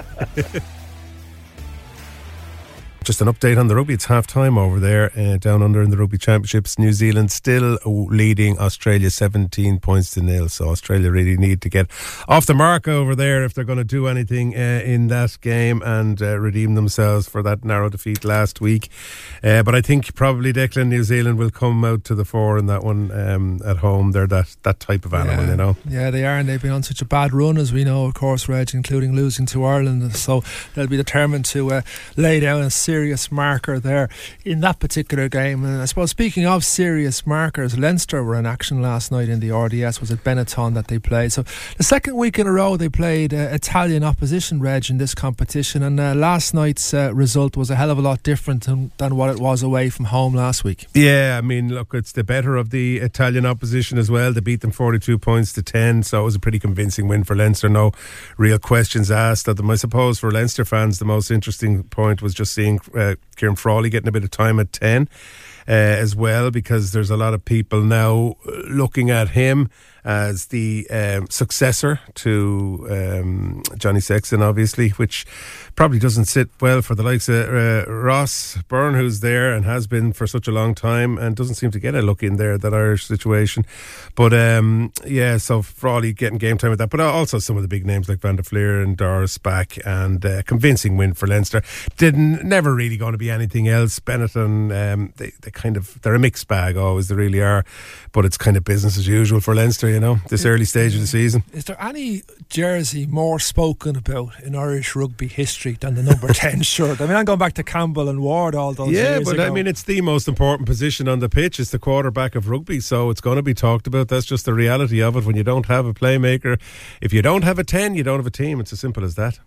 Just an update on the rugby. It's half time over there uh, down under in the Rugby Championships. New Zealand still leading Australia seventeen points to nil. So Australia really need to get off the mark over there if they're going to do anything uh, in that game and uh, redeem themselves for that narrow defeat last week. Uh, but I think probably, Declan, New Zealand will come out to the fore in that one um, at home. They're that, that type of animal, yeah. you know. Yeah, they are, and they've been on such a bad run, as we know, of course, Reg, including losing to Ireland. So they'll be determined to uh, lay down a serious serious marker there in that particular game. And I suppose, speaking of serious markers, Leinster were in action last night in the R D S. Was it Benetton that they played? So the second week in a row they played uh, Italian opposition, Reg, in this competition, and uh, last night's uh, result was a hell of a lot different than, than what it was away from home last week. Yeah, I mean, look, it's the better of the Italian opposition as well. They beat them forty-two points to ten, so it was a pretty convincing win for Leinster. No real questions asked of them. I suppose for Leinster fans the most interesting point was just seeing uh, Kieran Frawley getting a bit of time at ten uh, as well, because there's a lot of people now looking at him as the um, successor to um, Johnny Sexton, obviously, which probably doesn't sit well for the likes of uh, Ross Byrne, who's there and has been for such a long time and doesn't seem to get a look in there, that Irish situation. But um, yeah, so Frawley getting game time with that, but also some of the big names like Van der Fleer and Doris back, and a uh, convincing win for Leinster. Didn't never really going to be anything else. Benetton, um, they, they kind of, they're a mixed bag always, they really are, but it's kind of business as usual for Leinster, you know, this early stage of the season. Is there any jersey more spoken about in Irish rugby history than the number ten shirt? I mean, I'm going back to Campbell and Ward all those yeah, years but ago. I mean, it's the most important position on the pitch. It's the quarterback of rugby, so it's going to be talked about. That's just the reality of it. When you don't have a playmaker, if you don't have a ten, you don't have a team. It's as simple as that.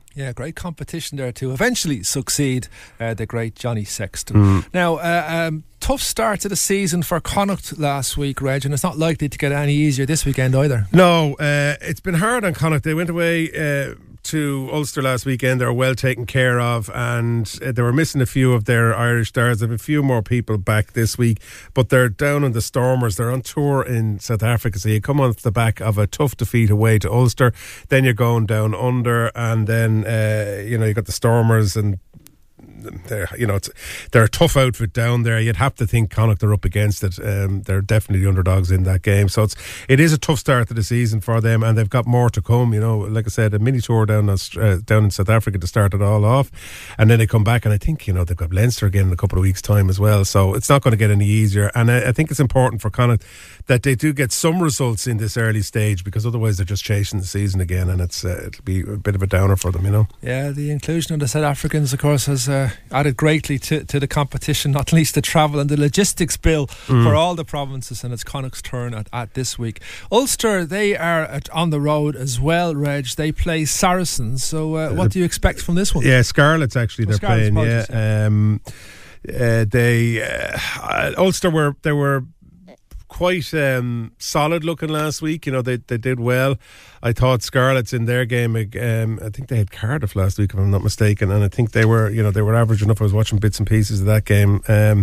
Yeah, great competition there to eventually succeed uh, the great Johnny Sexton. Mm. Now, uh, um, tough start to the season for Connacht last week, Reg, and it's not likely to get any easier this weekend either. No, uh, it's been hard on Connacht. They went away uh, to Ulster last weekend. They were well taken care of, and uh, they were missing a few of their Irish stars. They have a few more people back this week, but they're down on the Stormers. They're on tour in South Africa, so you come off the back of a tough defeat away to Ulster. Then you're going down under, and then uh, you know you got the Stormers, and they're, you know, it's, they're a tough outfit down there. You'd have to think Connacht are up against it. Um, they're definitely the underdogs in that game. So it's it is a tough start to the season for them, and they've got more to come. You know, like I said, a mini tour down uh, down in South Africa to start it all off, and then they come back, and I think you know they've got Leinster again in a couple of weeks' time as well. So it's not going to get any easier. And I, I think it's important for Connacht that they do get some results in this early stage, because otherwise they're just chasing the season again, and it's uh, it'll be a bit of a downer for them. You know. Yeah, the inclusion of the South Africans, of course, has Uh, added greatly to, to the competition, not least the travel and the logistics bill mm. for all the provinces, and it's Connacht's turn at, at this week. Ulster, they are at, on the road as well, Reg. They play Saracens, so uh, what do you expect from this one? Yeah, Scarlets actually, they're oh, Scarlets, playing, yeah. Um, uh, they uh, Ulster were, they were quite um, solid looking last week. You know, they they did well. I thought Scarlets in their game, um, I think they had Cardiff last week, if I'm not mistaken, and I think they were, you know, they were average enough. I was watching bits and pieces of that game. Um,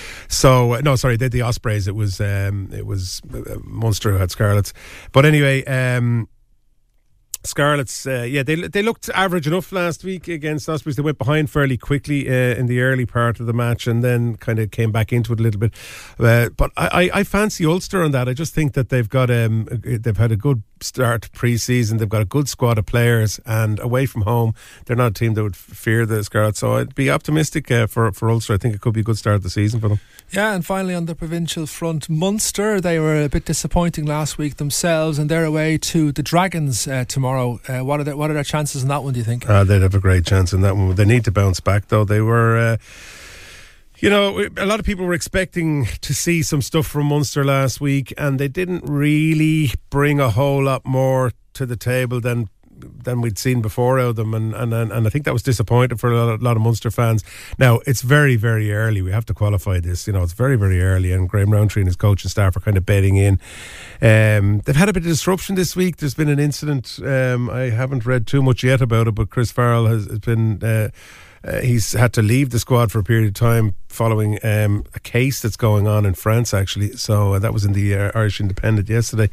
so no, sorry, they had the Ospreys. It was um, it was uh, Munster who had Scarlets, but anyway. Um, Scarlets, uh, yeah, they they looked average enough last week against Ospreys. They went behind fairly quickly uh, in the early part of the match, and then kind of came back into it a little bit. Uh, but I, I, I fancy Ulster on that. I just think that they've got um they've had a good start pre-season. They've got a good squad of players, and away from home, they're not a team that would fear the Scarlets. So I'd be optimistic uh, for for Ulster. I think it could be a good start of the season for them. Yeah, and finally on the provincial front, Munster, they were a bit disappointing last week themselves, and they're away to the Dragons uh, tomorrow. Uh, what are their, what are their chances in that one, do you think? Uh, they'd have a great chance in that one. They need to bounce back, though. They were, uh, you know, a lot of people were expecting to see some stuff from Munster last week, and they didn't really bring a whole lot more to the table than than we'd seen before out of them, and, and and I think that was disappointing for a lot, of, a lot of Munster fans. Now, it's very, very early. We have to qualify this. You know, it's very, very early, and Graham Rowntree and his coaching staff are kind of bedding in. Um, they've had a bit of disruption this week. There's been an incident. Um, I haven't read too much yet about it, but Chris Farrell has, has been... Uh, Uh, he's had to leave the squad for a period of time following um, a case that's going on in France, actually. So uh, that was in the uh, Irish Independent yesterday.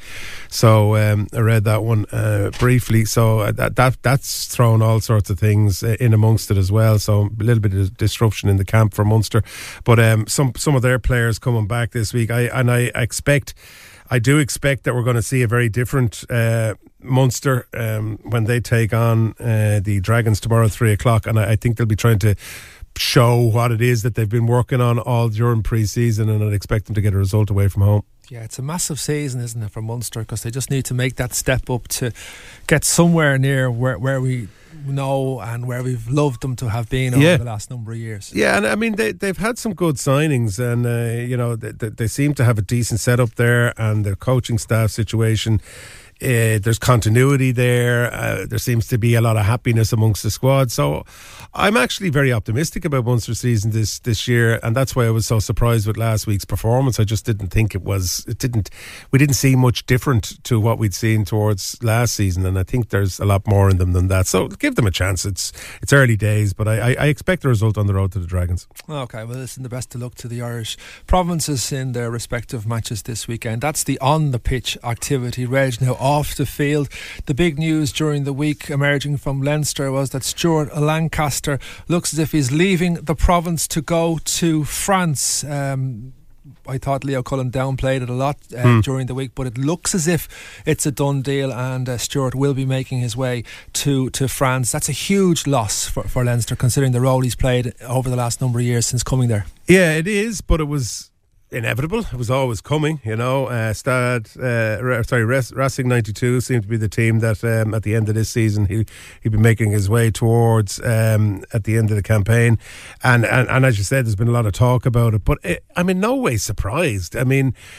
So um, I read that one uh, briefly. So uh, that, that that's thrown all sorts of things uh, in amongst it as well. So a little bit of disruption in the camp for Munster. But um, some some of their players coming back this week. I and I expect, I do expect that we're going to see a very different Uh, Munster um, when they take on uh, the Dragons tomorrow at three o'clock, and I, I think they'll be trying to show what it is that they've been working on all during pre-season, and I'd expect them to get a result away from home. Yeah, it's a massive season, isn't it, for Munster, because they just need to make that step up to get somewhere near where, where we know and where we've loved them to have been over yeah. the last number of years. Yeah, and I mean they, they've had some good signings, and uh, you know they, they seem to have a decent setup there, and their coaching staff situation, Uh, there's continuity there. Uh, there seems to be a lot of happiness amongst the squad. So I'm actually very optimistic about Munster's season this this year, and that's why I was so surprised with last week's performance. I just didn't think it was. It didn't. We didn't see much different to what we'd seen towards last season, and I think there's a lot more in them than that. So give them a chance. It's it's early days, but I, I expect a result on the road to the Dragons. Okay, well, listen, the best of luck to the Irish provinces in their respective matches this weekend. That's the on the pitch activity. Reg, now off the field. The big news during the week emerging from Leinster was that Stuart Lancaster looks as if he's leaving the province to go to France. Um, I thought Leo Cullen downplayed it a lot uh, mm. during the week, but it looks as if it's a done deal, and uh, Stuart will be making his way to, to France. That's a huge loss for, for Leinster, considering the role he's played over the last number of years since coming there. Yeah, it is, but it was inevitable. It was always coming, you know. Uh, Stad, uh, sorry, Racing ninety-two seemed to be the team that um, at the end of this season he he'd be making his way towards um, at the end of the campaign, and, and and as you said, there's been a lot of talk about it. But it, I'm in no way surprised. I mean,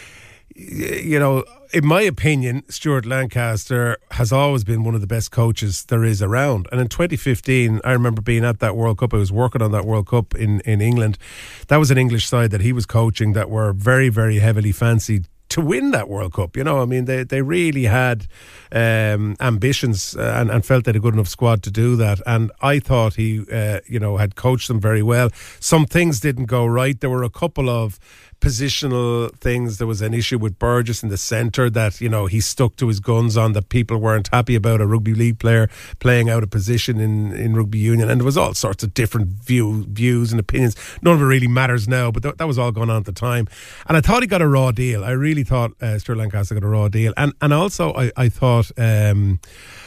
you know, in my opinion, Stuart Lancaster has always been one of the best coaches there is around. And in twenty fifteen, I remember being at that World Cup. I was working on that World Cup in, in England. That was an English side that he was coaching that were very, very heavily fancied to win that World Cup. You know, I mean, they, they really had um, ambitions and, and felt they had a good enough squad to do that. And I thought he, uh, you know, had coached them very well. Some things didn't go right. There were a couple of positional things. There was an issue with Burgess in the centre that, you know, he stuck to his guns on, that people weren't happy about, a rugby league player playing out of position in, in rugby union. And there was all sorts of different view, views and opinions. None of it really matters now, but th- that was all going on at the time. And I thought he got a raw deal. I really thought uh, Stuart Lancaster got a raw deal. And and also I, I thought um,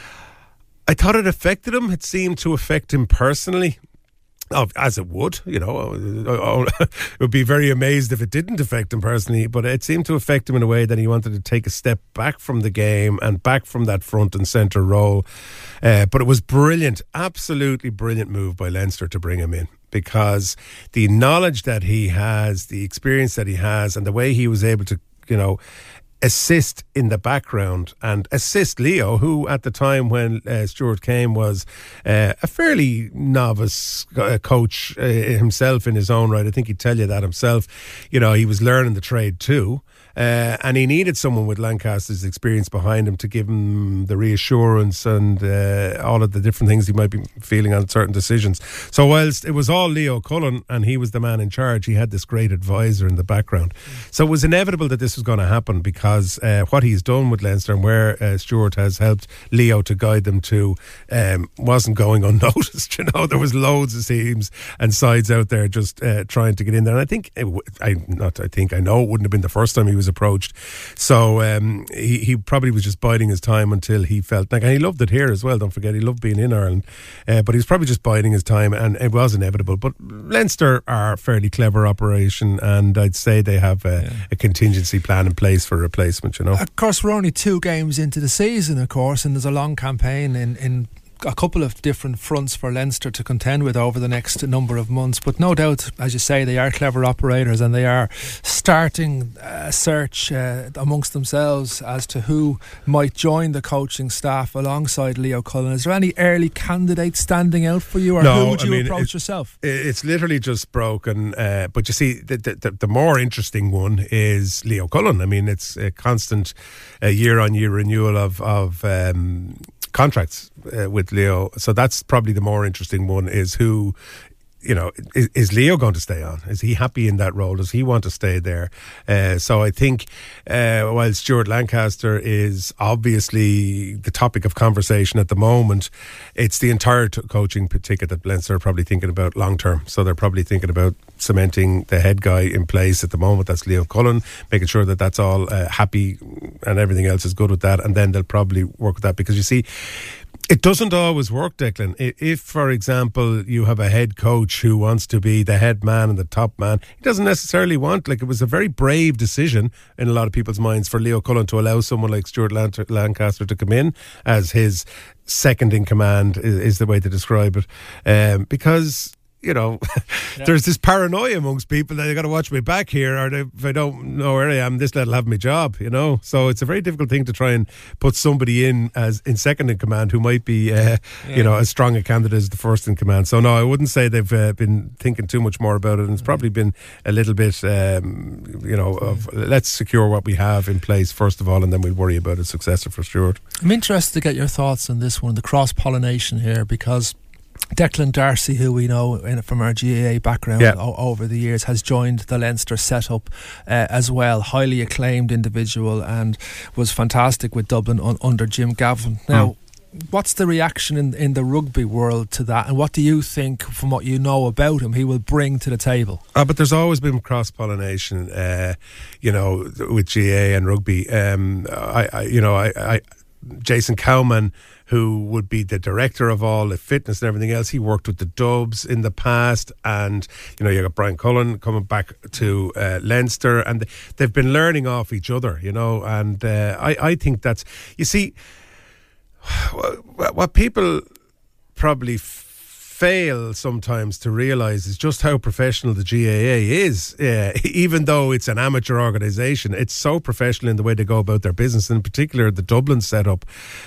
I thought it affected him. It seemed to affect him personally. Oh, as it would, you know, I would be very amazed if it didn't affect him personally, but it seemed to affect him in a way that he wanted to take a step back from the game and back from that front and centre role. Uh, but it was brilliant, absolutely brilliant move by Leinster to bring him in, because the knowledge that he has, the experience that he has, and the way he was able to, you know, assist in the background and assist Leo, who at the time when uh, Stuart came was uh, a fairly novice uh, coach uh, himself in his own right. I think he'd tell you that himself. You know, he was learning the trade too. Uh, and he needed someone with Lancaster's experience behind him to give him the reassurance and uh, all of the different things he might be feeling on certain decisions. So whilst it was all Leo Cullen and he was the man in charge, he had this great advisor in the background. Mm. So it was inevitable that this was going to happen, because uh, what he's done with Leinster and where uh, Stuart has helped Leo to guide them to um, wasn't going unnoticed. You know, there was loads of teams and sides out there just uh, trying to get in there. And I think, it w- I not I think, I know it wouldn't have been the first time he was approached. So um, he, he probably was just biding his time until he felt like, and he loved it here as well, don't forget, he loved being in Ireland, uh, but he was probably just biding his time, and it was inevitable. But Leinster are a fairly clever operation, and I'd say they have a, yeah. a contingency plan in place for replacement, you know. Of course, we're only two games into the season, of course, and there's a long campaign in, in a couple of different fronts for Leinster to contend with over the next number of months. But no doubt, as you say, they are clever operators, and they are starting a search uh, amongst themselves as to who might join the coaching staff alongside Leo Cullen. Is there any early candidates standing out for you, or no, who would you I mean, approach it, yourself? It's literally just broken. Uh, but you see, the, the, the more interesting one is Leo Cullen. I mean, it's a constant uh, year-on-year renewal of, of um, contracts uh, with Leo. So that's probably the more interesting one, is who, you know, is, is Leo going to stay on? Is he happy in that role? Does he want to stay there? Uh, so I think uh, while Stuart Lancaster is obviously the topic of conversation at the moment, it's the entire t- coaching ticket that Leinster are probably thinking about long term. So they're probably thinking about cementing the head guy in place at the moment. That's Leo Cullen, making sure that that's all uh, happy and everything else is good with that, and then they'll probably work with that, because you see, it doesn't always work, Declan. If, for example, you have a head coach who wants to be the head man and the top man, he doesn't necessarily want, like, it was a very brave decision in a lot of people's minds for Leo Cullen to allow someone like Stuart Lancaster to come in as his second in command, is, is the way to describe it. Um, because... You know, yeah. there's this paranoia amongst people that they got to watch me back here, or they, if I don't know where I am, this lad'll have my job, you know. So it's a very difficult thing to try and put somebody in as in second in command who might be, uh, yeah. you know, as strong a candidate as the first in command. So no, I wouldn't say they've uh, been thinking too much more about it, and it's probably been a little bit, um, you know, of let's secure what we have in place first of all, and then we'll worry about a successor for Stuart. I'm interested to get your thoughts on this one, the cross-pollination here, because Declan Darcy, who we know in, from our G A A background yeah. o- over the years, has joined the Leinster setup uh, as well. Highly acclaimed individual, and was fantastic with Dublin un- under Jim Gavin. Now, mm. what's the reaction in, in the rugby world to that, and what do you think, from what you know about him, he will bring to the table? Uh, but there's always been cross-pollination, uh, you know, with G A A and rugby. Um, I, I, you know, I, I Jason Cowman, who would be the director of all the fitness and everything else, he worked with the Dubs in the past, and you know, you got Brian Cullen coming back to uh, Leinster, and they've been learning off each other, you know, and uh, I, I think that's, you see, what people probably f- fail sometimes to realise is just how professional the G A A is. Yeah, even though it's an amateur organisation, it's so professional in the way they go about their business, and in particular the Dublin setup.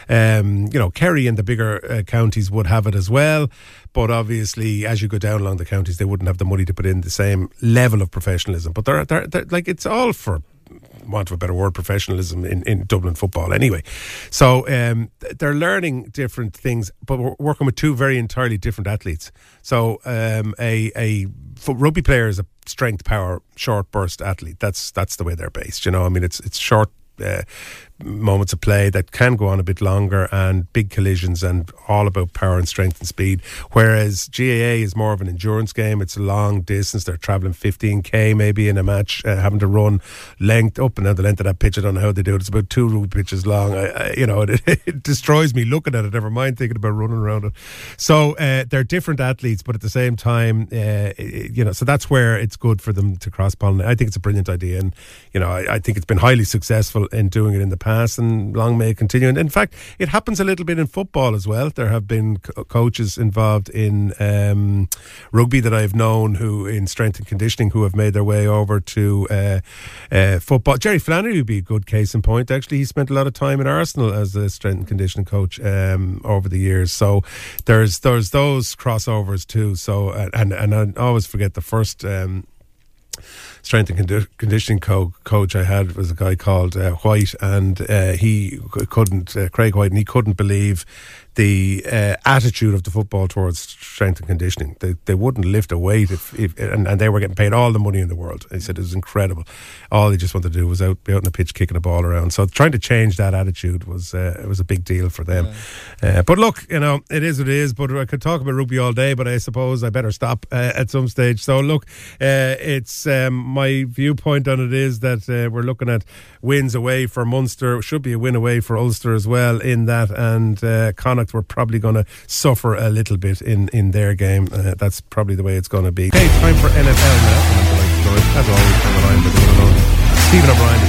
Um, you know, Kerry and the bigger uh, counties would have it as well, but obviously as you go down along the counties they wouldn't have the money to put in the same level of professionalism. But they're, they're, they're like, it's all for want of a better word, professionalism in, in Dublin football anyway. So um, they're learning different things, but we're working with two very entirely different athletes. So um, a, a rugby player is a strength, power, short burst athlete. That's that's the way they're based. You know, I mean, it's it's short uh, moments of play that can go on a bit longer and big collisions and all about power and strength and speed, whereas G A A is more of an endurance game. It's a long distance. They're travelling fifteen k maybe in a match, uh, having to run length up and down the length of that pitch. I don't know how they do it. It's about two rugby pitches long. I, I, you know, it, it destroys me looking at it, never mind thinking about running around it. So uh, they're different athletes, but at the same time, uh, you know, so that's where it's good for them to cross-pollinate. I think it's a brilliant idea, and you know, I, I think it's been highly successful in doing it in the past, and long may it continue. And in fact, it happens a little bit in football as well. There have been co- coaches involved in um, rugby that I've known who in strength and conditioning who have made their way over to uh, uh, football. Jerry Flannery would be a good case in point. Actually, he spent a lot of time in Arsenal as a strength and conditioning coach um, over the years. So there's there's those crossovers too. So and and I always forget the first Um, strength and condi- conditioning co- coach I had was a guy called uh, White, and uh, he couldn't uh, Craig White, and he couldn't believe the uh, attitude of the football towards strength and conditioning. They they wouldn't lift a weight if, if and, and they were getting paid all the money in the world. He said it was incredible. All they just wanted to do was out be out on the pitch kicking a ball around. So trying to change that attitude was uh, it was a big deal for them. Yeah. Uh, but look, you know, it is what it is. But I could talk about rugby all day, but I suppose I better stop uh, at some stage. So look, uh, it's um, my viewpoint on it is that uh, we're looking at wins away for Munster. Should be a win away for Ulster as well in that, and uh, Connacht were probably going to suffer a little bit in, in their game. Uh, that's probably the way it's going to be. Okay, time for N F L now. And I'm delighted to join, as always, on the line with the one and only Stephen O'Brien.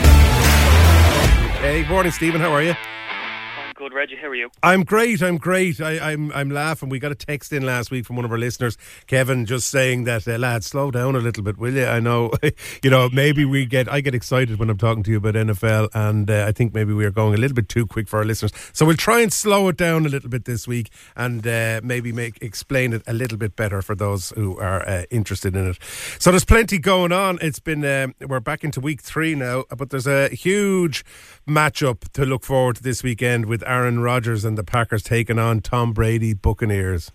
Hey, good morning, Stephen. How are you? Good, Reggie. How are you? I'm great. I'm great. I, I'm I'm laughing. We got a text in last week from one of our listeners, Kevin, just saying that uh, lads, slow down a little bit, will you? I know, you know, maybe we get. I get excited when I'm talking to you about N F L, and uh, I think maybe we are going a little bit too quick for our listeners. So we'll try and slow it down a little bit this week, and uh, maybe make explain it a little bit better for those who are uh, interested in it. So there's plenty going on. It's been um, we're back into week three now, but there's a huge matchup to look forward to this weekend with Aaron Rodgers and the Packers taking on Tom Brady Buccaneers.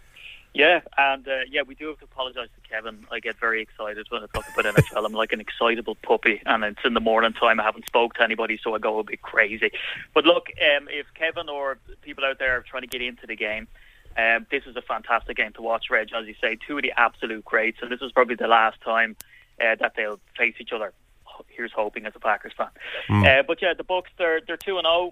Yeah, and uh, yeah, we do have to apologise to Kevin. I get very excited when I talk about N F L. I'm like an excitable puppy, and it's in the morning time. I haven't spoke to anybody, so I go a bit crazy. But look, um, if Kevin or people out there are trying to get into the game, um, this is a fantastic game to watch, Reg. As you say, two of the absolute greats, and this is probably the last time uh, that they'll face each other. Here's hoping as a Packers fan. Mm. Uh, but yeah, the Bucs, they're they're two and zero.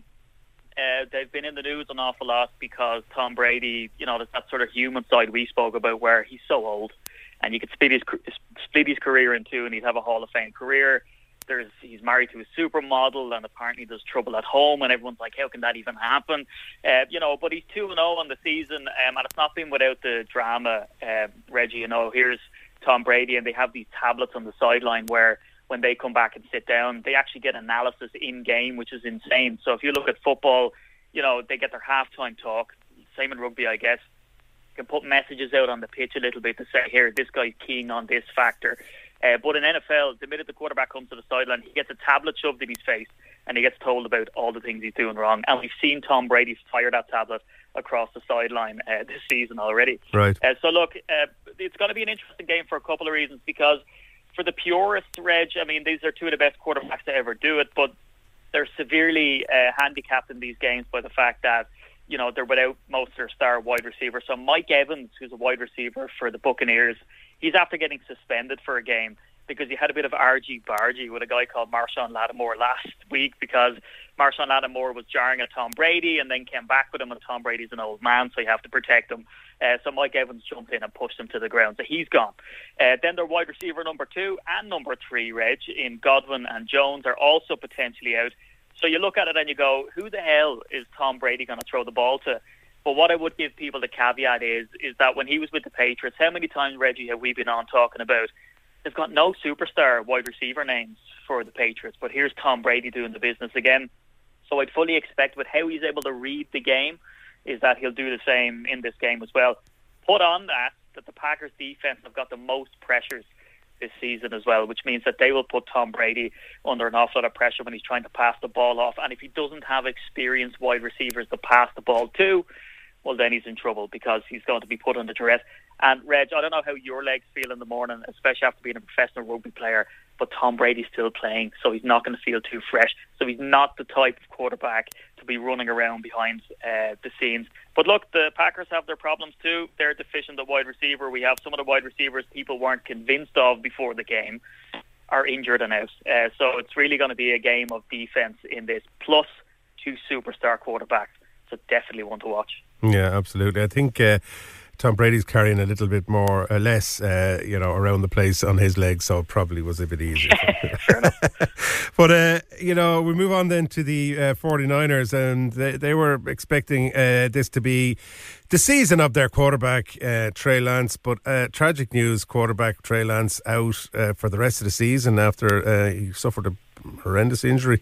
Uh, they've been in the news an awful lot because Tom Brady, you know, there's that sort of human side we spoke about where he's so old, and you could split his split his career in two, and he'd have a Hall of Fame career. There's he's married to a supermodel, and apparently there's trouble at home, and everyone's like, how can that even happen? Uh, you know, but he's two and zero on the season, um, and it's not been without the drama. Uh, Reggie, you know, here's Tom Brady, and they have these tablets on the sideline where, when they come back and sit down, they actually get analysis in game, which is insane. So if you look at football, you know, they get their halftime talk. Same in rugby, I guess. You can put messages out on the pitch a little bit to say, here, this guy's keen on this factor. Uh, but in N F L, the minute the quarterback comes to the sideline, he gets a tablet shoved in his face and he gets told about all the things he's doing wrong. And we've seen Tom Brady fire that tablet across the sideline uh, this season already. Right. Uh, so look, uh, it's going to be an interesting game for a couple of reasons, because for the purists, Reg, I mean, these are two of the best quarterbacks to ever do it, but they're severely uh, handicapped in these games by the fact that, you know, they're without most of their star wide receivers. So Mike Evans, who's a wide receiver for the Buccaneers, he's after getting suspended for a game because he had a bit of argy-bargy with a guy called Marshawn Lattimore last week, because Marshawn Lattimore was jarring at Tom Brady and then came back with him, and Tom Brady's an old man, so you have to protect him. Uh, so Mike Evans jumped in and pushed him to the ground. So he's gone. Uh, then their wide receiver number two and number three, Reg, in Godwin and Jones, are also potentially out. So you look at it and you go, who the hell is Tom Brady going to throw the ball to? But what I would give people the caveat is is that when he was with the Patriots, how many times, Reggie, have we been on talking about they've got no superstar wide receiver names for the Patriots, but here's Tom Brady doing the business again. So I'd fully expect with how he's able to read the game is that he'll do the same in this game as well. Put on that, that the Packers defense have got the most pressures this season as well, which means that they will put Tom Brady under an awful lot of pressure when he's trying to pass the ball off. And if he doesn't have experienced wide receivers to pass the ball to, well, then he's in trouble because he's going to be put under duress. And Reg, I don't know how your legs feel in the morning, especially after being a professional rugby player, but Tom Brady's still playing, so he's not going to feel too fresh. So he's not the type of quarterback to be running around behind uh, the scenes. But look, the Packers have their problems too. They're deficient at wide receiver. We have some of the wide receivers people weren't convinced of before the game are injured and out. Uh, so it's really going to be a game of defense in this, plus two superstar quarterbacks. So definitely one to watch. Yeah, absolutely. I think uh, Tom Brady's carrying a little bit more or less, uh, you know, around the place on his legs, so it probably was a bit easier. Fair enough. But, uh, you know, we move on then to the uh, 49ers, and they, they were expecting uh, this to be the season of their quarterback, uh, Trey Lance, but uh, tragic news, quarterback Trey Lance out uh, for the rest of the season after uh, he suffered a horrendous injury.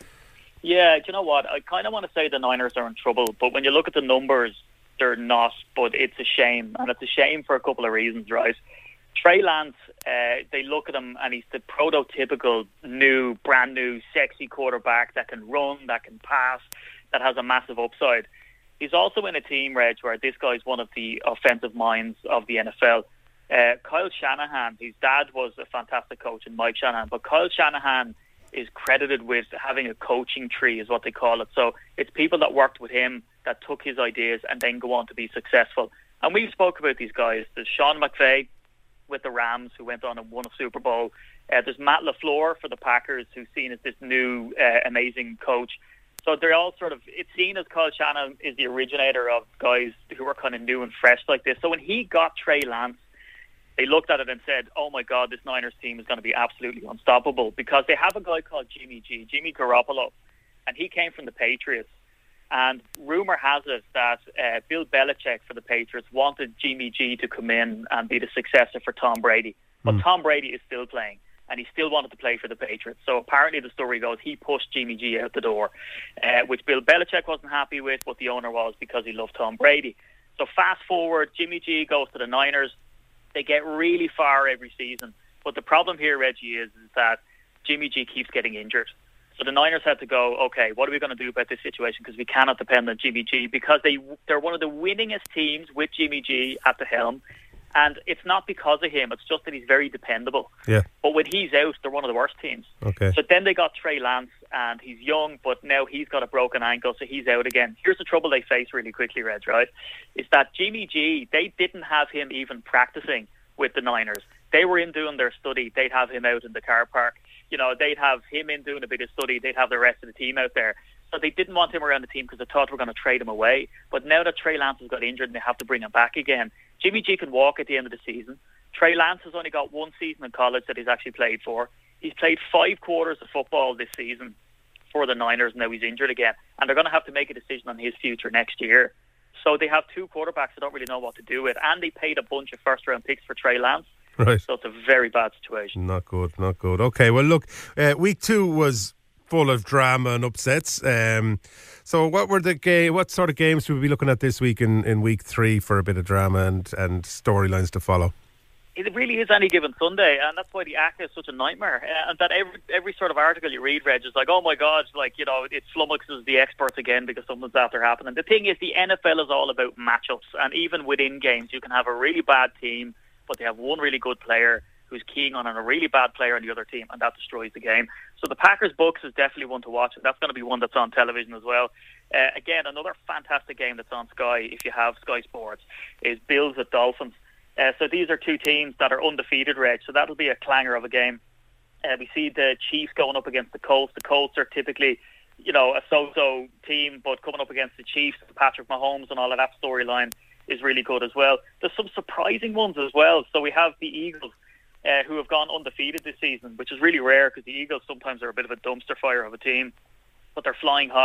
Yeah, do you know what? I kind of want to say the Niners are in trouble, but when you look at the numbers, they're not. But it's a shame, and it's a shame for a couple of reasons, right? Trey Lance, uh, they look at him, and he's the prototypical new, brand new, sexy quarterback that can run, that can pass, that has a massive upside. He's also in a team, Reg, where this guy's one of the offensive minds of the N F L. Uh, Kyle Shanahan, his dad was a fantastic coach, and Mike Shanahan, but Kyle Shanahan is credited with having a coaching tree, is what they call it. So it's people that worked with him that took his ideas and then go on to be successful. And we spoke about these guys. There's Sean McVay with the Rams, who went on and won a Super Bowl. Uh, there's Matt LaFleur for the Packers, who's seen as this new uh, amazing coach. So they're all sort of, it's seen as Kyle Shanahan is the originator of guys who are kind of new and fresh like this. So when he got Trey Lance, they looked at it and said, oh my God, this Niners team is going to be absolutely unstoppable, because they have a guy called Jimmy G, Jimmy Garoppolo, and he came from the Patriots. And rumour has it that uh, Bill Belichick for the Patriots wanted Jimmy G to come in and be the successor for Tom Brady. But mm. Tom Brady is still playing, and he still wanted to play for the Patriots. So apparently the story goes he pushed Jimmy G out the door, uh, which Bill Belichick wasn't happy with, but the owner was, because he loved Tom Brady. So fast forward, Jimmy G goes to the Niners. They get really far every season. But the problem here, Reggie, is, is that Jimmy G keeps getting injured. So the Niners had to go, okay, what are we going to do about this situation? Because we cannot depend on Jimmy G, because they, they're one of the winningest teams with Jimmy G at the helm. And it's not because of him. It's just that he's very dependable. Yeah. But when he's out, they're one of the worst teams. Okay. So then they got Trey Lance, and he's young, but now he's got a broken ankle, so he's out again. Here's the trouble they face really quickly, Reg, right? Is that Jimmy G, they didn't have him even practicing with the Niners. They were in doing their study. They'd have him out in the car park. You know, they'd have him in doing a bit of study. They'd have the rest of the team out there. So they didn't want him around the team because they thought they were going to trade him away. But now that Trey Lance has got injured and they have to bring him back again, Jimmy G can walk at the end of the season. Trey Lance has only got one season in college that he's actually played for. He's played five quarters of football this season for the Niners, and now he's injured again. And they're going to have to make a decision on his future next year. So they have two quarterbacks that don't really know what to do with, and they paid a bunch of first-round picks for Trey Lance. Right. So it's a very bad situation. Not good, not good. Okay, well, look, uh, week two was full of drama and upsets. Um, so what were the ga- what sort of games should we be looking at this week in, in week three for a bit of drama and, and storylines to follow? It really is any given Sunday, and that's why the A C A is such a nightmare. Uh, and that every every sort of article you read, Reg, is like, oh my God, like, you know, it flummoxes the experts again because something's after happening. The thing is, the N F L is all about matchups, and even within games, you can have a really bad team, but they have one really good player who's keying on a really bad player on the other team, and that destroys the game. So the Packers Bucks is definitely one to watch. That's going to be one that's on television as well. Uh, again, another fantastic game that's on Sky, if you have Sky Sports, is Bills at Dolphins. Uh, so these are two teams that are undefeated, Reg, so that'll be a clanger of a game. Uh, we see the Chiefs going up against the Colts. The Colts are typically, you know, a so-so team, but coming up against the Chiefs, Patrick Mahomes and all of that storyline is really good as well. There's some surprising ones as well. So we have the Eagles, uh, who have gone undefeated this season, which is really rare because the Eagles sometimes are a bit of a dumpster fire of a team, but they're flying high.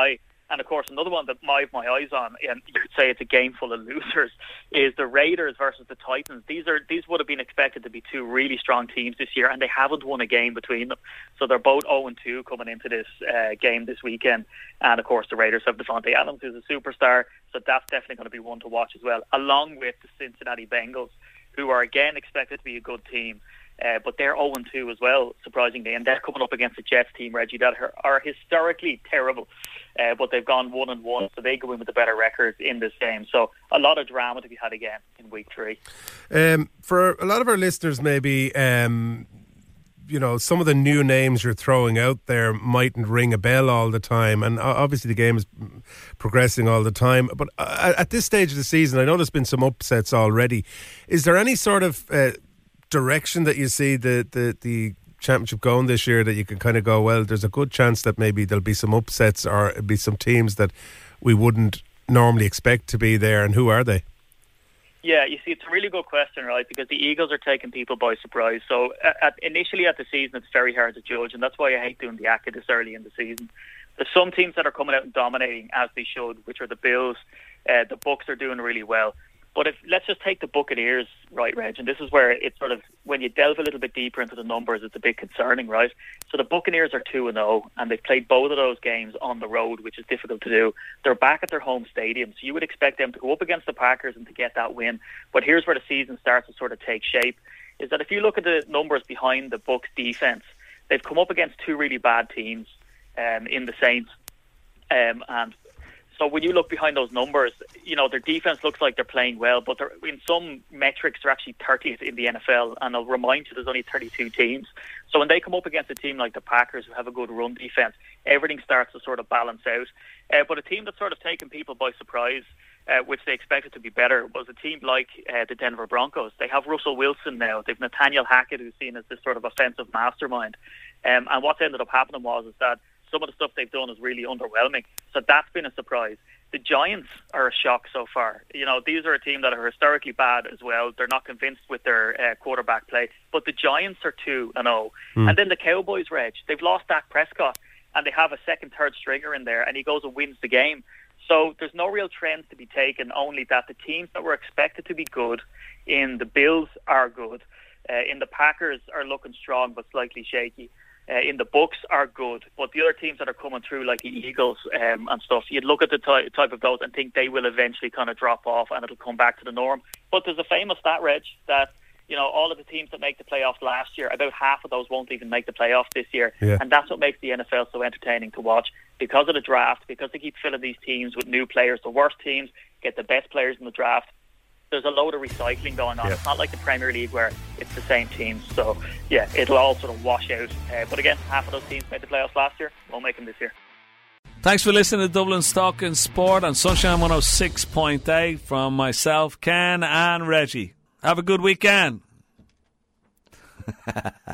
And of course, another one that I have my eyes on, and you could say it's a game full of losers, is the Raiders versus the Titans. These are these would have been expected to be two really strong teams this year, and they haven't won a game between them. So they're both oh and two coming into this uh, game this weekend. And of course, the Raiders have Devontae Adams, who's a superstar, so that's definitely going to be one to watch as well, along with the Cincinnati Bengals, who are again expected to be a good team. Uh, but they're oh and two as well, surprisingly, and they're coming up against the Jets team, Reggie, that are, are historically terrible, uh, but they've gone one and one, so they go in with a better record in this game. So a lot of drama to be had again in week three. Um, for a lot of our listeners, maybe um, you know, some of the new names you're throwing out there mightn't ring a bell all the time, and obviously the game is progressing all the time. But at this stage of the season, I know there's been some upsets already. Is there any sort of uh, direction that you see the, the, the championship going this year that you can kind of go, well, there's a good chance that maybe there'll be some upsets or be some teams that we wouldn't normally expect to be there, and who are they? Yeah, you see, it's a really good question, right? Because the Eagles are taking people by surprise. So at, initially at the season, it's very hard to judge, and that's why I hate doing the A C C A this early in the season. There's some teams that are coming out and dominating as they should, which are the Bills. Uh, the Bucs are doing really well. But if let's just take the Buccaneers, right, Reg, and this is where it's sort of, when you delve a little bit deeper into the numbers, it's a bit concerning, right? So the Buccaneers are two and oh, and they've played both of those games on the road, which is difficult to do. They're back at their home stadium, so you would expect them to go up against the Packers and to get that win. But here's where the season starts to sort of take shape, is that if you look at the numbers behind the Bucs defense, they've come up against two really bad teams um, in the Saints, um, and so when you look behind those numbers, you know, their defense looks like they're playing well, but they're, in some metrics, they're actually thirtieth in the N F L. And I'll remind you, there's only thirty-two teams. So when they come up against a team like the Packers, who have a good run defense, everything starts to sort of balance out. Uh, but a team that's sort of taken people by surprise, uh, which they expected to be better, was a team like uh, the Denver Broncos. They have Russell Wilson now. They've Nathaniel Hackett, who's seen as this sort of offensive mastermind. Um, and what's ended up happening was is that some of the stuff they've done is really underwhelming. So that's been a surprise. The Giants are a shock so far. You know, these are a team that are historically bad as well. They're not convinced with their uh, quarterback play. But the Giants are two and oh. Mm. And then the Cowboys, Reg, they've lost Dak Prescott, and they have a second, third stringer in there, and he goes and wins the game. So there's no real trends to be taken, only that the teams that were expected to be good in the Bills are good. Uh, in the Packers are looking strong but slightly shaky. Uh, in the Bucs are good, but the other teams that are coming through, like the Eagles um, and stuff, you'd look at the ty- type of those and think they will eventually kind of drop off and it'll come back to the norm. But there's a famous stat, Reg, that you know all of the teams that make the playoffs last year, about half of those won't even make the playoffs this year, yeah. And that's what makes the N F L so entertaining to watch, because of the draft, because they keep filling these teams with new players. The worst teams get the best players in the draft. There's a load of recycling going on. Yeah. It's not like the Premier League where it's the same teams. So, yeah, it'll all sort of wash out. Uh, but again, half of those teams made the playoffs last year. Won't make them this year. Thanks for listening to Dublin Stock and Sport on Sunshine one oh six point eight from myself, Ken and Reggie. Have a good weekend.